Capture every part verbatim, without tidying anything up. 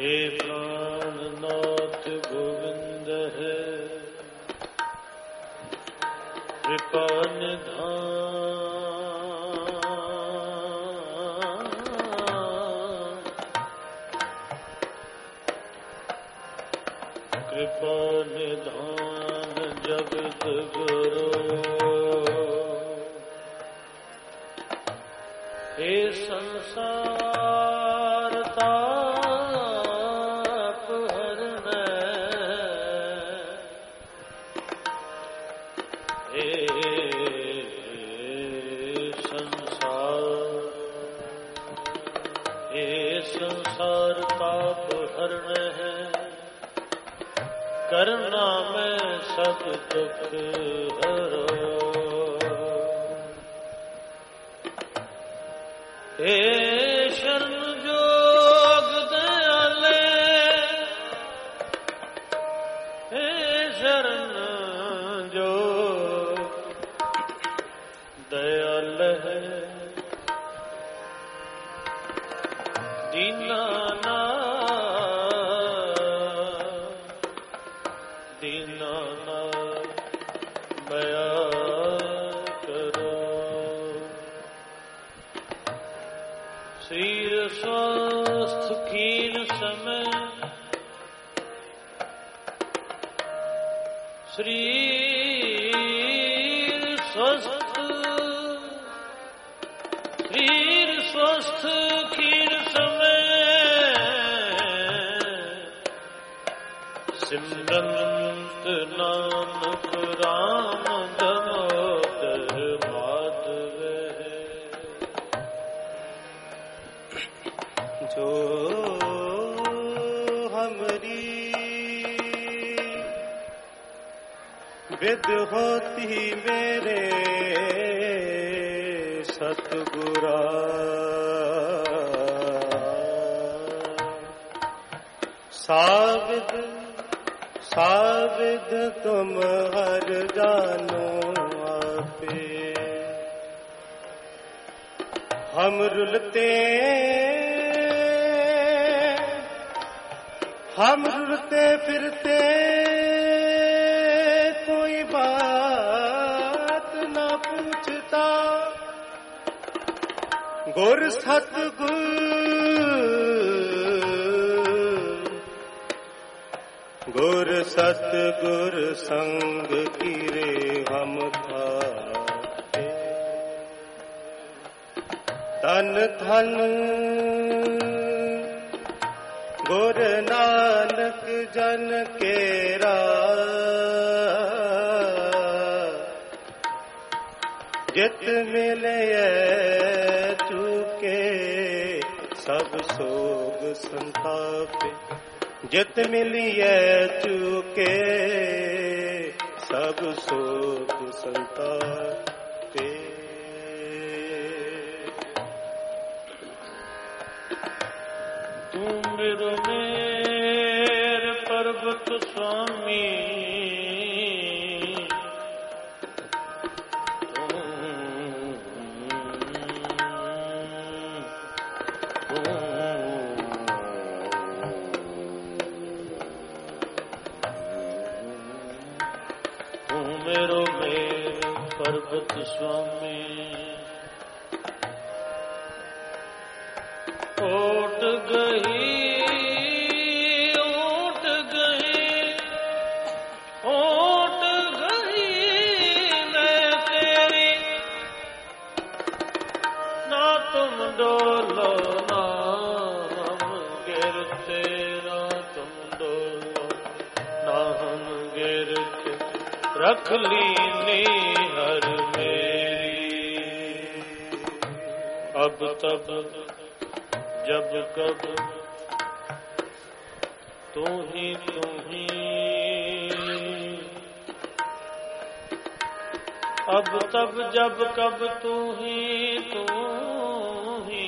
हे प्राणनाथ गोविंद है कृपा निधान, कृपा निधान जगत गुरु। हे संसार ताप हरने, हे संसार, हे संसार ताप हरने है, करना में सब दुख हरो। हे शरण जोग दयाले, हे शरण जोग दयाले, दीनानाथ दीनानाथ दया करो। शरीर स्वस्थ कीन समय, शरीर स्वस्थ, शरीर स्वस्थ कीन समय, सिमरंत नानक राम दामोदर माधव। जो हमरी विद होती मेरे सतगुरा, साविद साविद तुम हर जानो आपे। हम रुलते हम रुलते फिरते कोई बात ना पूछता, गुर सतगुर गुर सतगुर संग गिरे हम थाते। तन धन गुर नानक जन केरा, जित मिले चूके सब सोग संतापे। जित मिलिए चूके सब सोग संतापे। तू मेरो मेर पर्वत स्वामी, मेरो मेर पर्वत स्वामी। ओट गई ओट गई ओट गई मैं तेरी, ना तुम डोलो ना हम गिरते, ना तुम डोलो ना हम गिरते। रख लीनी हर मेरी, अब तब जब कब तू ही तू ही। अब तब जब कब तू ही तू ही।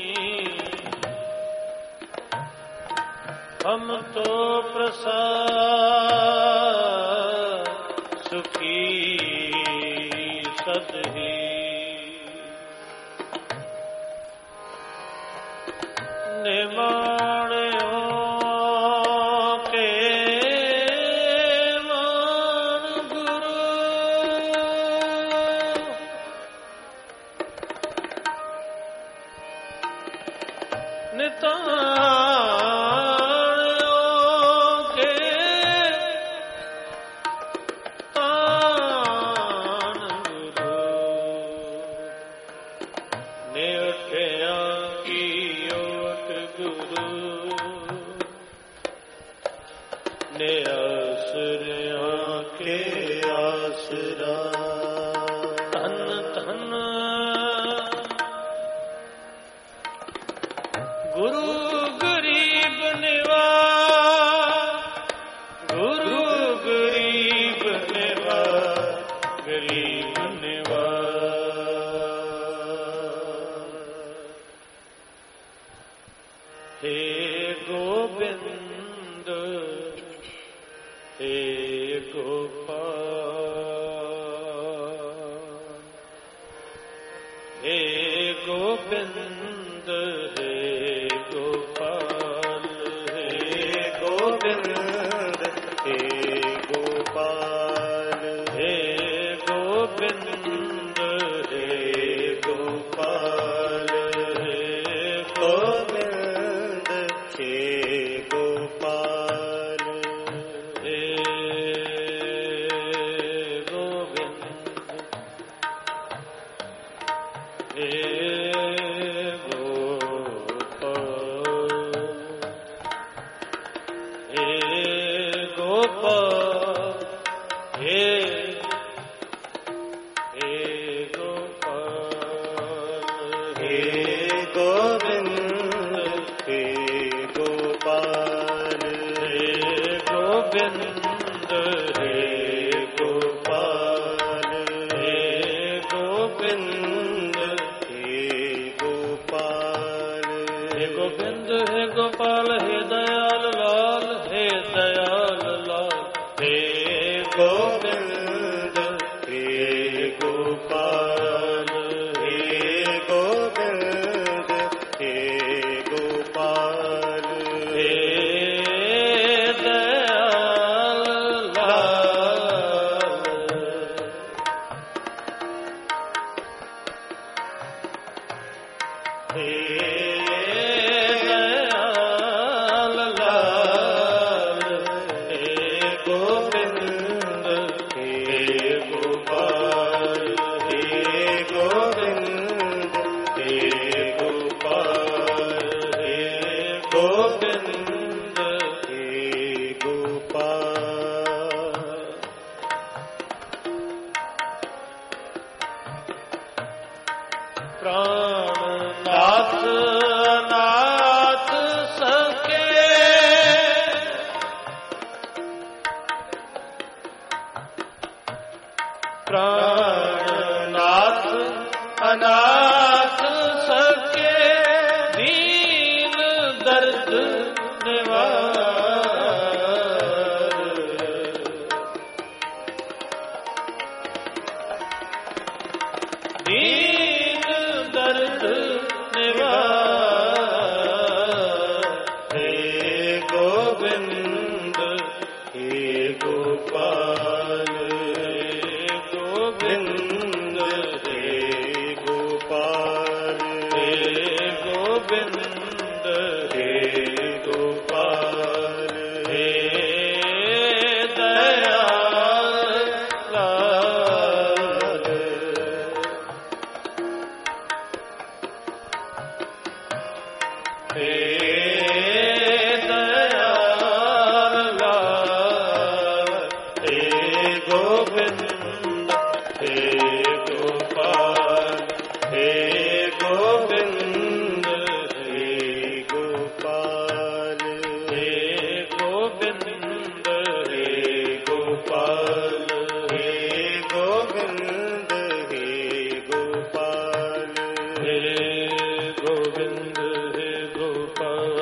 हम तो प्रसाद सुखी सदही। निमाणो नितायों के तान गुरु ने उठया की ओट गुरु ने आसरिया के आसरा धन धन गुरु गरीब निवाज गुरु गरीब निवाज गरीब निवाज हे गोविंद हे गोपाल हे गोविंद हे गोपाल हे गोविंद हे गोपाल हे गोविंद हे गोपाल हे गोविंद हे गोपाल हे गोविंद हे गोपाल हे दयाल लाल हे दयाल लाल हे गोविंद हे गोपाल हे गोविंद हे गोपाल हे दयाल लाल हे प्राणनाथ अनाथ सके प्राणनाथ अनाथ सके दीन दर्द निवार दीन दर्द निवार हे गोविंद हे गोपाल हे गोविंद हे गोपाल हे गोविंद हे गोपाल हे दयाल लाल हे दयाल लाल हे गोविंद हे गोपाल हे गोविंद हे गोपाल हे गोविंद हे गोपाल हे गोविंद हे गोपाल हे गोविंद हे गोपाल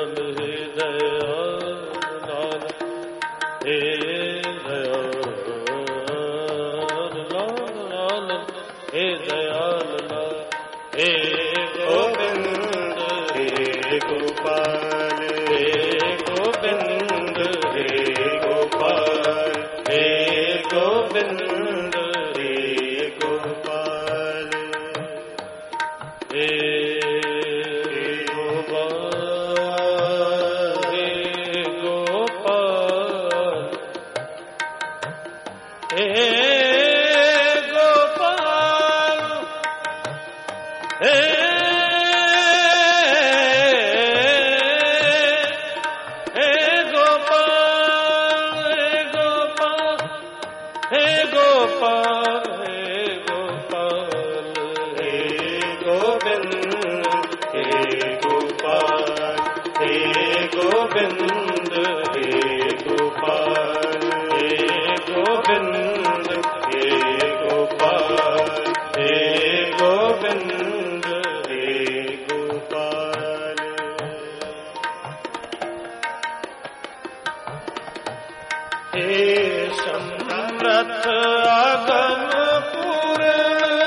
समरथ अगम पूर्ण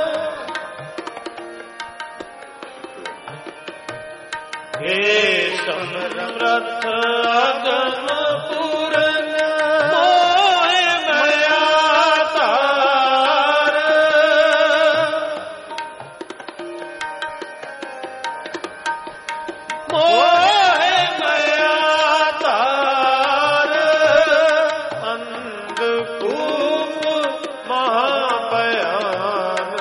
हे समरथ अगम पूर्ण मोहि मया तार मोहि मया तार अंधकूप महाभयान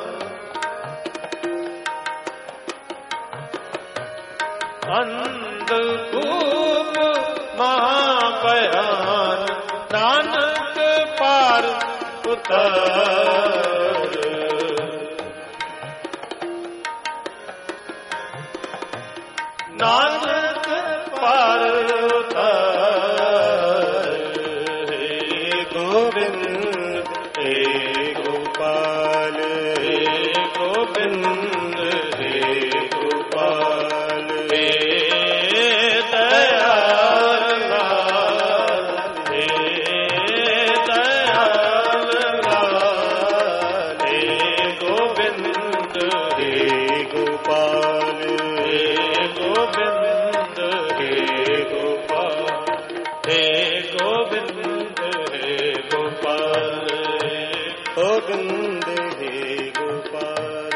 अंधकूप महाभयान नानक पार उतार नानक पार उतार हे गोविंद हे गोपाल हे गोविंद हे गोपाल हे दयाल लाल हे दयाल लाल हे गोविंद हे गोपाल हे गोविंद हे गोपाल हे गोविंद हे गोपाल गोविंद हे गोपाल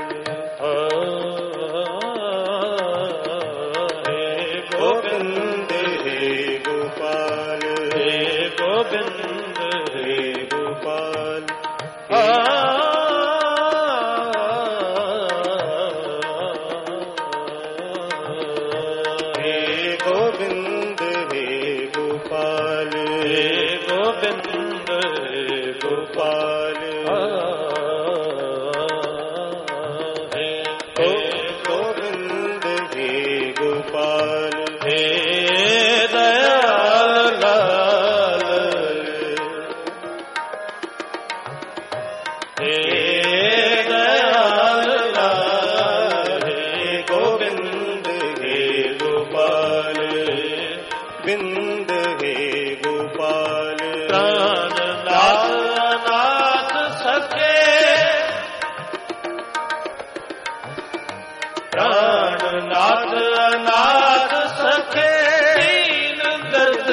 हे गोविंद हे गोपाल हे गोविंद हे गोपाल हे गोविंद हे गोपाल हे गोविंद हे गोपाल हे गोविंद हे गोपाल हे दयाल लाल हे दयाल लाल हे गोविंद हे गोपाल बिंद हे गोपाल प्राणनाथ अनाथ सखे प्राणनाथ अनाथ सखे दीन दर्द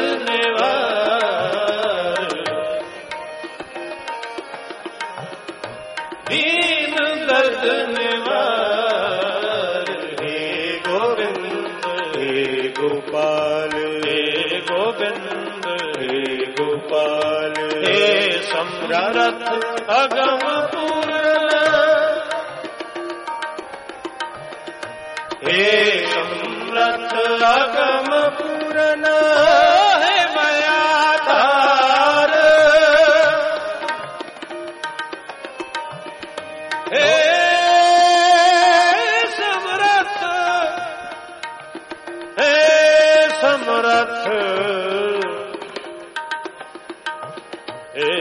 निवार दीन दर्द निवार हे गोविंद हे गोपाल हे गोविंद हे गोपाल हे समरथ अगम पूर्ण हे समरथ अगम पूर्ण हे मया तार हे समरथ हे समरथ हे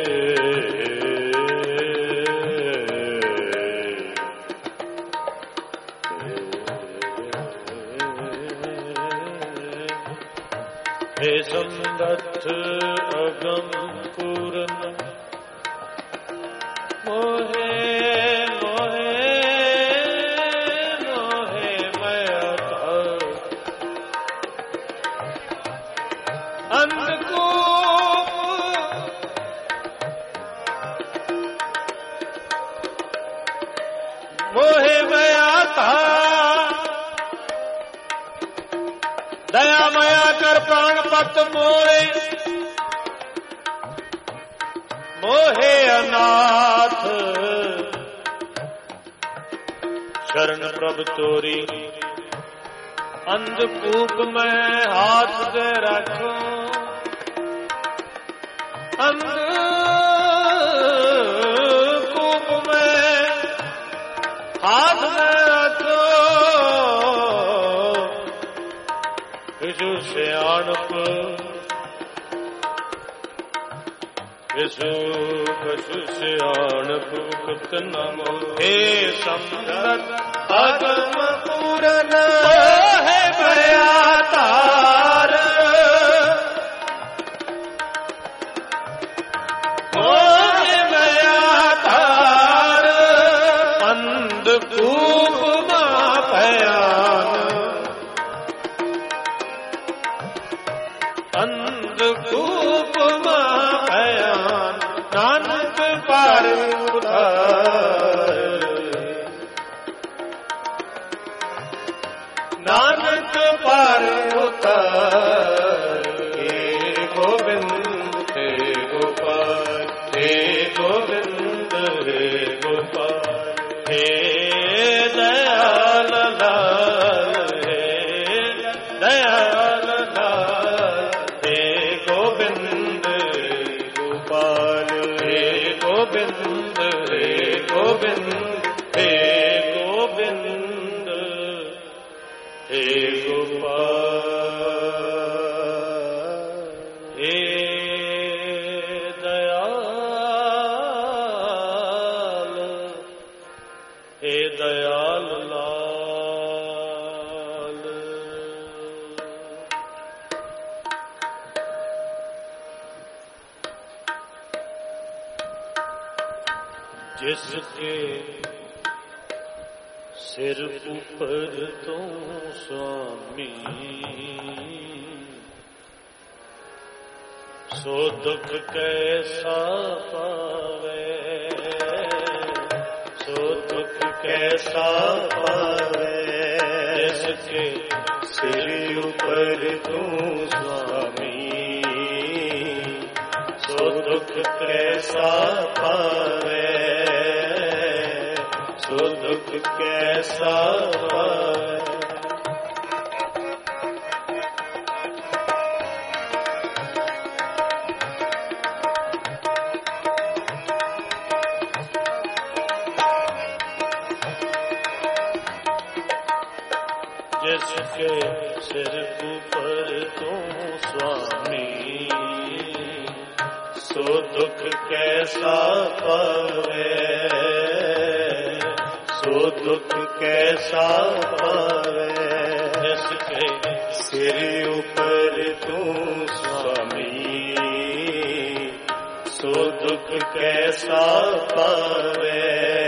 हे समरथ अगम पूर्ण मोहे मोहे मोहे मया तार अंधकूप मोहे मया तार दया मया कर प्राण पत मोरे मोहे अनाथ शरण प्रभ तोरी अंधकूप में हाथ दे रखो अंधकूप में हाथ में रखो विशु सियाणप विशु पशु सियाणप कुत नमो हे समरथ अगम पूर्ण है भया तार नानक पार उतार। हे गोविंद हे गोपाल हे गोविंद हे गोपाल हे दयाल लाल हे दयाल लाल हे गोविंद गोपाल हे गोविंद हे गोविंद हे गोविंद हे गोपाल हे दयाल हे दयाल लाल। जिसके सिर ऊपर तो स्वामी सो दुख कैसा पावे, सो दुख कैसा पावे। जिसके सिर ऊपर तू स्वामी सो दुख कैसा पावे, सो दुख कैसा पावे। जिसके सिर ऊपर तू स्वामी सो दुख कैसा पावे, सो दुख कैसा पावे। जिसके सिर ऊपर तू स्वामी सो दुख कैसा पावे,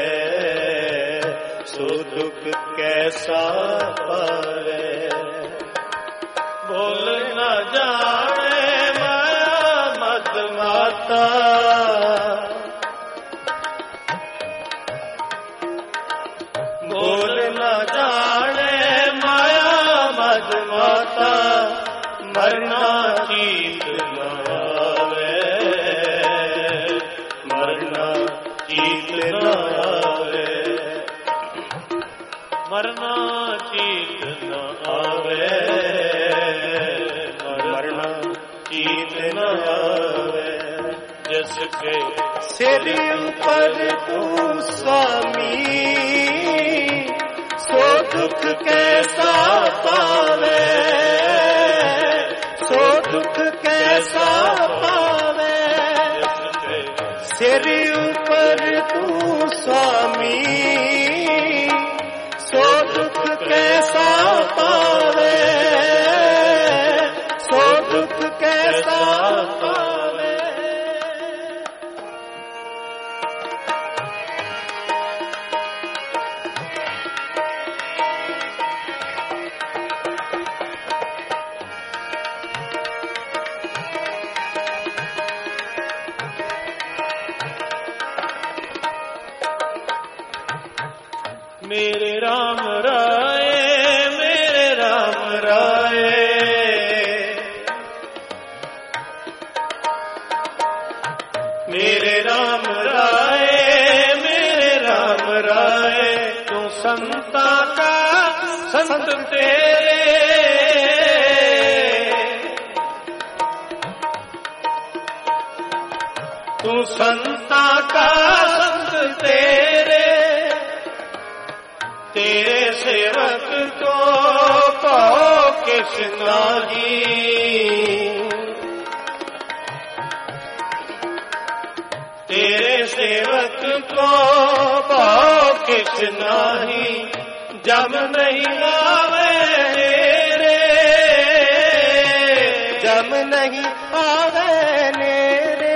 सो दुख कैसा पावे। बोल न जाने माया मद माता, बोल न जाने माया मद माता। मरना चीत न आवे, मरना चीत न आवे, मरना चीत न आवे, मरना चीत न आवे। जिसके सिर ऊपर तू स्वामी सो दुख कैसा पावे, सो दुख कैसा पावे। सिर ऊपर तू स्वामी सो दुख कैसा पावे, सो दुख कैसा पावे। मेरे राम राय, मेरे राम राय, मेरे राम राय, मेरे राम राय। तू संता का संत तेरे, तू संता का संत तेरे। तेरे सेवक को कहो किस नाही, तेरे सेवक को कहो किस नाही। जम नहीं आवे रे, जम नहीं आवे रे,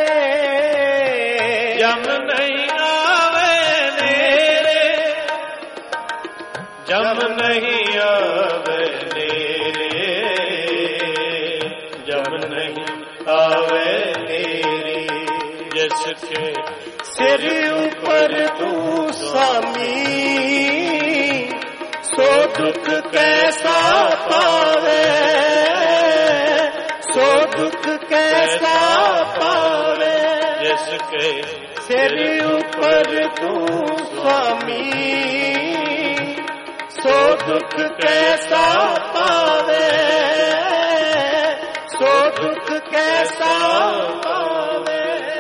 जम नहीं आवे रे, जम नहीं आवे रे, जम नहीं आवे रे। जिसके सिर ऊपर तू स्वामी सो दुख कैसा पावे, सो दुख कैसा पावे। जिसके सिर ऊपर तू स्वामी, सो दुख कैसा पावे, सो दुख कैसा पावे।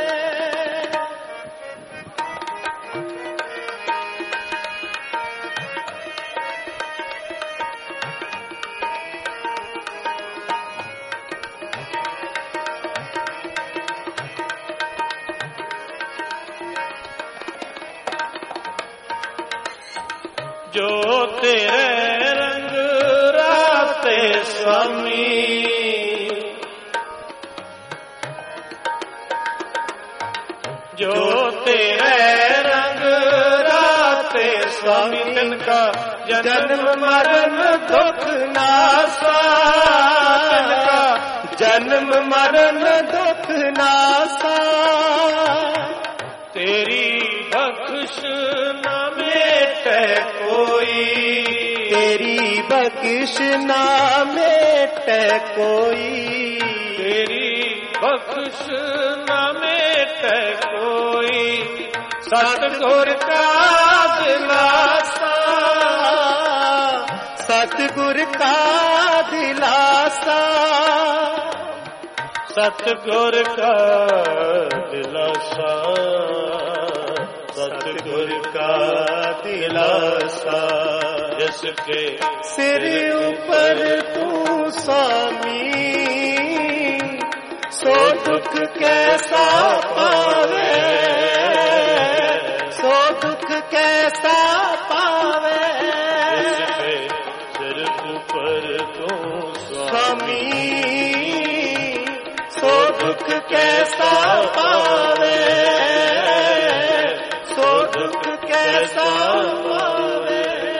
जो तेरे रंग राते स्वामी, जो तेरे रंग राते स्वामी, तिनका जन्म मरण दुख नासा, तिनका जन्म मरण दुख नासा। तेरी बख्श न मेटे कोई, तेरी बख्श ना मेटे कोई, तेरी बख्श न मेटे कोई। सतगुर का दिलासा, सतगुर का दिलासा, सतगुर का दिलासा, सतगुर का दिलासा। जिसके सिर ऊपर तू स्वामी, सो दुख कैसा पावे, सो दुख कैसा पावे। जिसके सिर ऊपर तू स्वामी, सो दुख कैसा पावे, सो दुख कैसा पावे।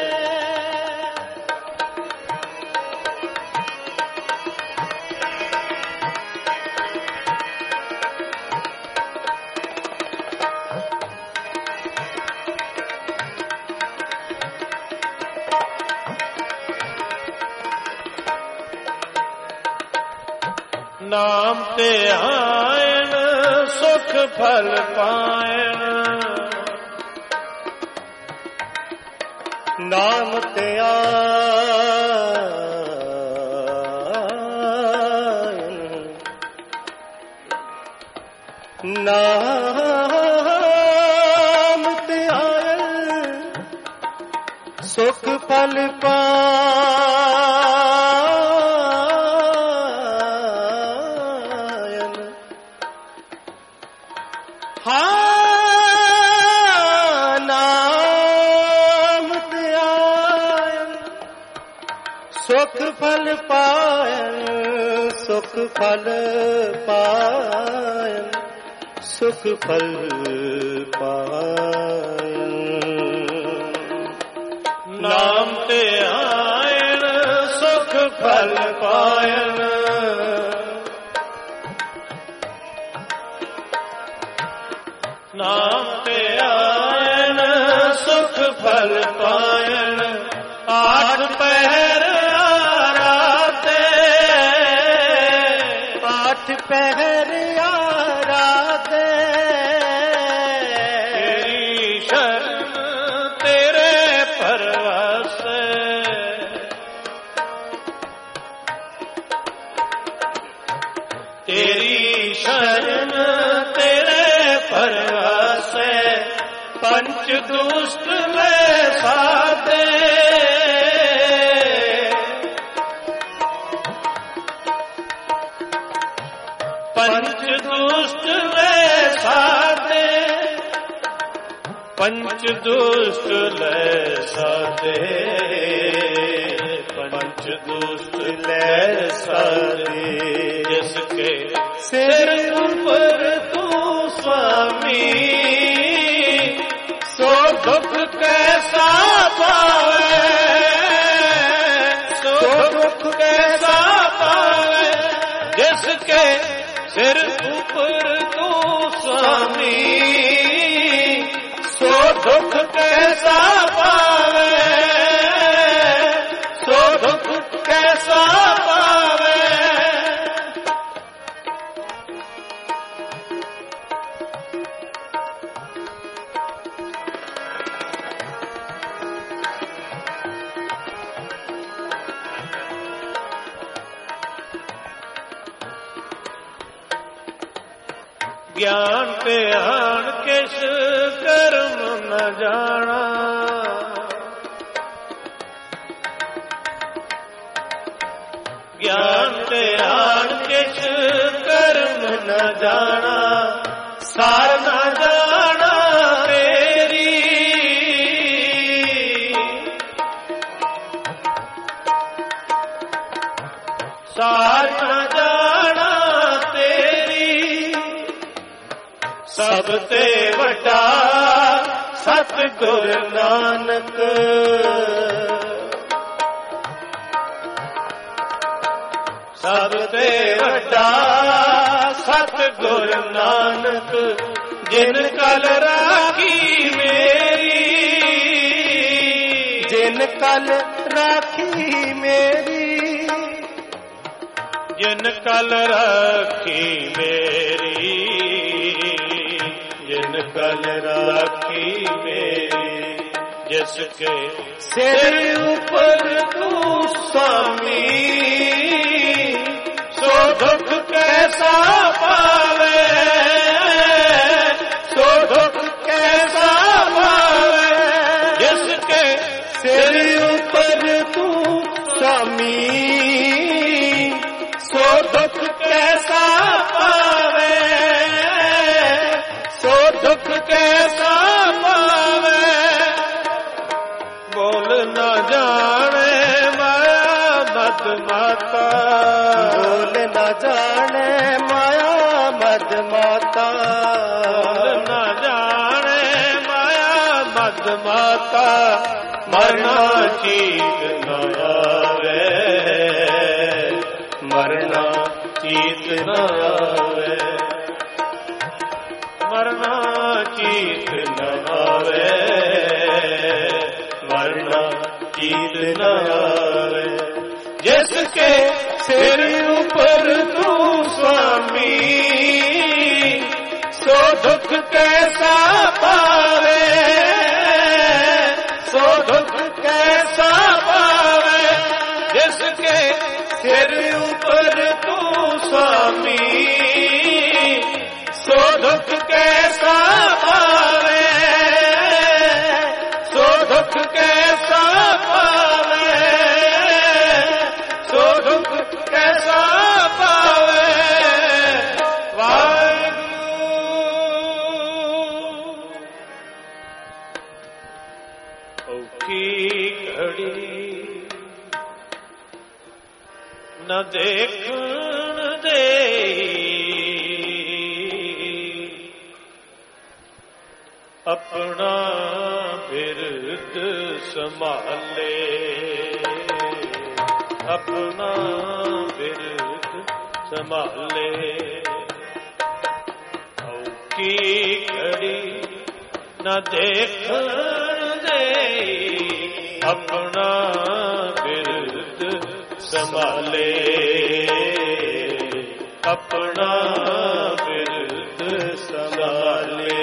नाम ते आयन सुख फल पायन, नाम ते आयन, नाम ते आयन सुख फल पायन। हाँ नाम ते आयन सुख फल पायन, सुख फल पायन, सुख फल पायन। नाम ते आयन सुख फल पायन, नाम ते आयन सुख फल पायन। आठ पहर आराधे, आठ पहर आराधे, तेरी शरण तेरे परवासे, तेरी शरण तेरे परवासे। पंच दुष्ट में साधे, पंच दुष्ट में साधे, पंच दुष्ट ले साधे, पंच दुष्ट ले साधे। जिसके सिर ऊपर तू स्वामी, सो दुख कैसा पावे, सो दुख कैसा पावे। जिसके सिर ऊपर तू स्वामी, सो दुख कैसा पावे, कैसा पावे। ज्ञान ध्यान किस कर्म न जाना। ज्ञान ध्यान किस कर्म न जाना। सार न जाना तेरी। सार न जाना तेरी। सब ते वड्डा सतगुर नानक। सब ते वड्डा सतगुर नानक। जिन कल राखी मेरी। जिन कल राखी मेरी। जिन कल राखी मेरी। जिन कल राखी मेरी। जिसके सिर ऊपर तू स्वामी। सो दुख कैसा पावे। सो दुख कैसा पावे। जिसके सिर ऊपर तू स्वामी। सो दुख कैसा पावे। सो दुख कैसा पावे। बोल न जाने माया मद माता। बोल न जाने माया मद माता। बोल न जाने माया मद माता। मरना चीत न आवे। मरना चीत न आवे। मरना चीत न आवे। मरना चीत न आवे। जिसके सिर ऊपर तू स्वामी। सो दुख कैसा पावे। सो दुख कैसा पावे। जिसके सिर ऊपर तू स्वामी। सो दुख कैसा पावे। सो दुख कैसा पावे। सो दुख कैसा पावे। वाहिगुरू। औखी घड़ी न देखण दे। अपना बिरद संभाले। अपना बिरद संभाले। औखी घड़ी न देखण दे। अपना बिरद संभाले। अपना बिरद संभाले।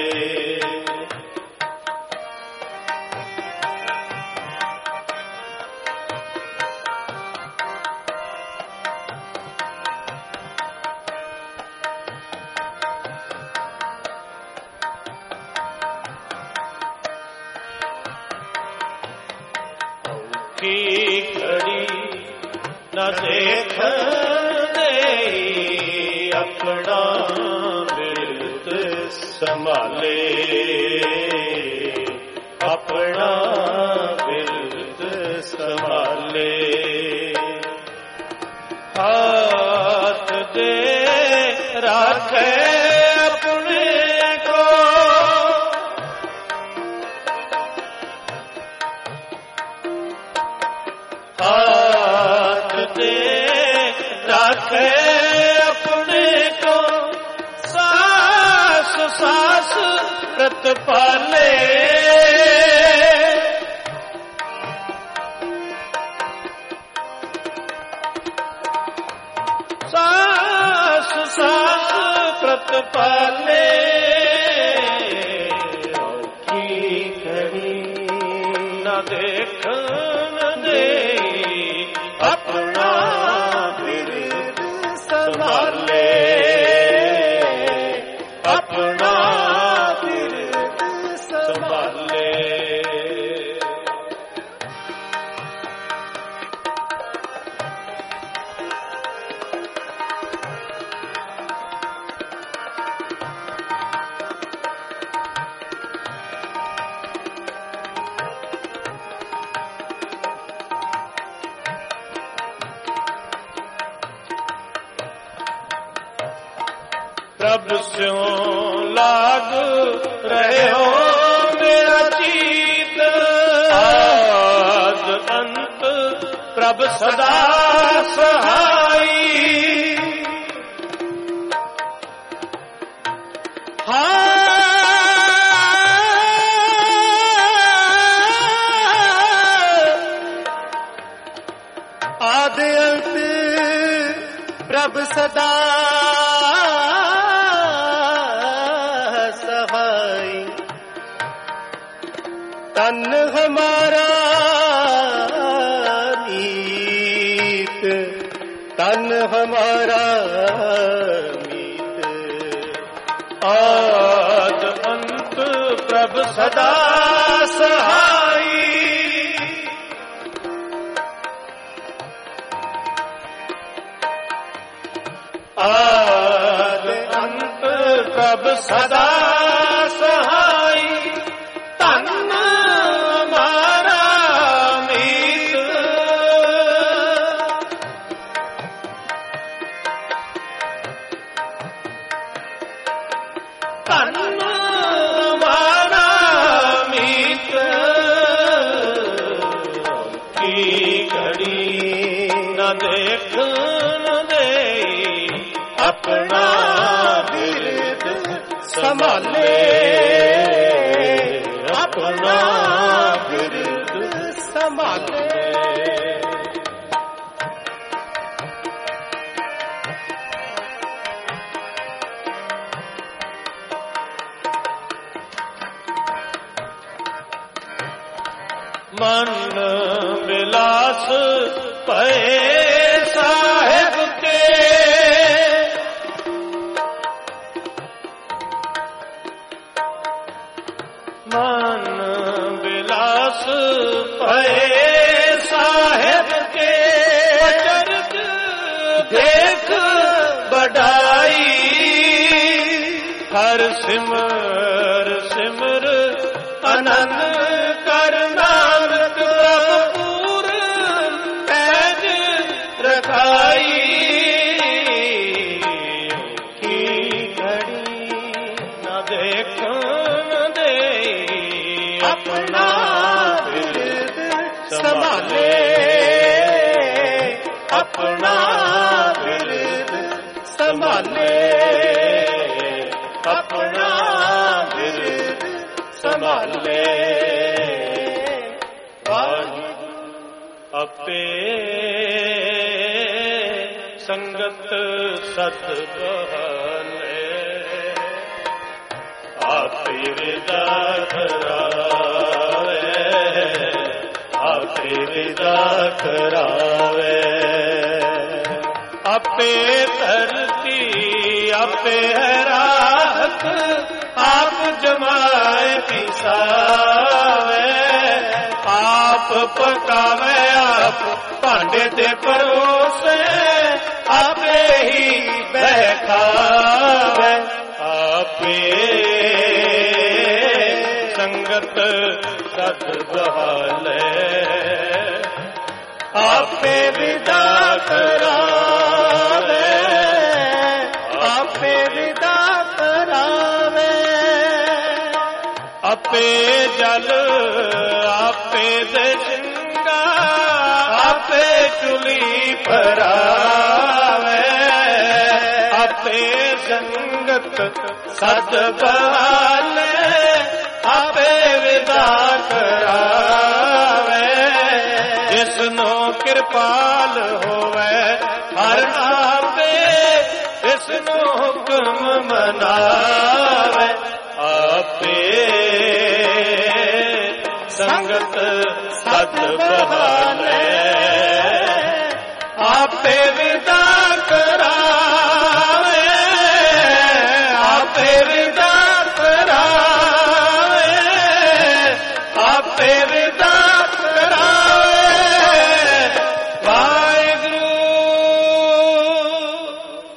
की घड़ी न देख दे। अपना बिरद संभाले। अपना बिरद संभाले। हाथ दे राखे अपने को। हाथ दे राखे अपने को। सास सास व्रत पाले। ਪਾਲੇ ਔਖੀ ਘੜੀ ਨਾ ਦੇਖਣ ਦੇ ਆਪਣਾ ਬਿਰਦ ਸੰਭਾਲੇ ਆਪਣਾ ਬਿਰਦ ਸੰਭਾਲੇ ਪ੍ਰਭ ਸਿਉ ਲਾਗ ਰਹੇ ਹੋ ਮੇਰਾ ਚੀਤ ਆਦ ਅੰਤ ਪ੍ਰਭ ਸਦਾ ਸਹਾਈ ਆਦ ਅੰਤ ਪ੍ਰਭ ਸਦਾ ਸਹਾਈ ਤਨ ਹਮਾਰਾ ਨੀਤ ਤਨ ਹਮਾਰਾ ਨੀਤ ਆਦ ਅੰਤ ਪ੍ਰਭ ਸਦਾ ਸਹਾਈ ਆਦ ਅੰਤ ਪ੍ਰਭ ਸਦਾ ਸਹਾਈ ਧਨ ਹਮਾਰਾ ਮੀਤ ਧਨ ਹਮਾਰਾ ਮੀਤ ਕੀ ਘੜੀ ਨਾ ਦੇਖਣ ਦੇ ਆਪਣਾ ਬਿਰਦ ਸੰਭਾਲੇ ਆਪਣਾ ਬਿਰਦ ਸੰਭਾਲੇ ਮਨ ਬਿਲਾਸ ਪਏ ਸਾਹਿਬ ਕੇ ਮਨ ਬਿਲਾਸ ਪਏ ਸਾਹਿਬ ਕੇ ਅਚਰਜ ਦੇਖ ਬੜਾਈ ਹਰ ਸਿਮਰ ਸਿਮਰ ਅਨੰਦ ਕਰ ਨਾਨਕ ਪ੍ਰਭ ਪੂਰਨ ਪੈਜ ਰਖਾਈ ਕੀ ਘੜੀ ਨਾ ਦੇਖਣ ਦੇ ਆਪਣਾ ਬਿਰਦ ਸੰਭਾਲੇ ਆਪਣਾ ਬਿਰਦ ਸੰਭਾਲੇ ਆਪਣਾ ਬਿਰਦ ਸੰਭਾਲੇ ਆਪੇ ਸੰਗਤ ਸਤ ਬਹਾਲੇ ਆਪੇ ਵਿਦਾ ਕਰਾਵੇ ਆਪੇ ਵਿਦਾ ਕਰਾਵੇ ਆਪੇ ਧਰਤੀ ਆਪੇ ਹੈ ਰਾਹਤ ਆਪ ਜਮਾਏ ਪਿਸਾਵੇ ਆਪ ਪਕਾਵੇ ਆਪ ਭਾਂਡੇ ਤੇ ਪਰੋਸੇ ਆਪੇ ਹੀ ਬਹਿਕਾਵੇ ਆਪੇ ਸੰਗਤ ਸਤ ਬਹਾਲੇ ਆਪੇ ਵਿਦਾ ਕਰਾਵੇ ਆਪੇ ਵਿਦਾ ਕਰਾਵੇ ਆਪੇ ਜਲ ਆਪੇ ਦੇ ਸਿੰਘਾ ਆਪੇ ਚੁਲੀ ਭਰਾਵੇ ਆਪੇ ਸੰਗਤ ਸਦ ਬਹਾਲੇ ਆਪੇ ਵਿਦਾ ਕਰਾਵੇ ਜਿਸਨੂੰ ਕਿਰਪਾਲ ਹੋਵੇ ਹਰ ਨਾਮ ਦੇ ਇਸ ਜਿਸਨੂੰ ਹੁਕਮ ਮਨਾਵੇ ਆਪੇ ਸੰਗਤ ਸਤ ਬਹਾਲੇ ਆਪੇ ਵਿਦਾ ਕਰਾਵੇ ਆਪੇ ਵਿਦਾ ਕਰਾਵੇ ਆਪੇ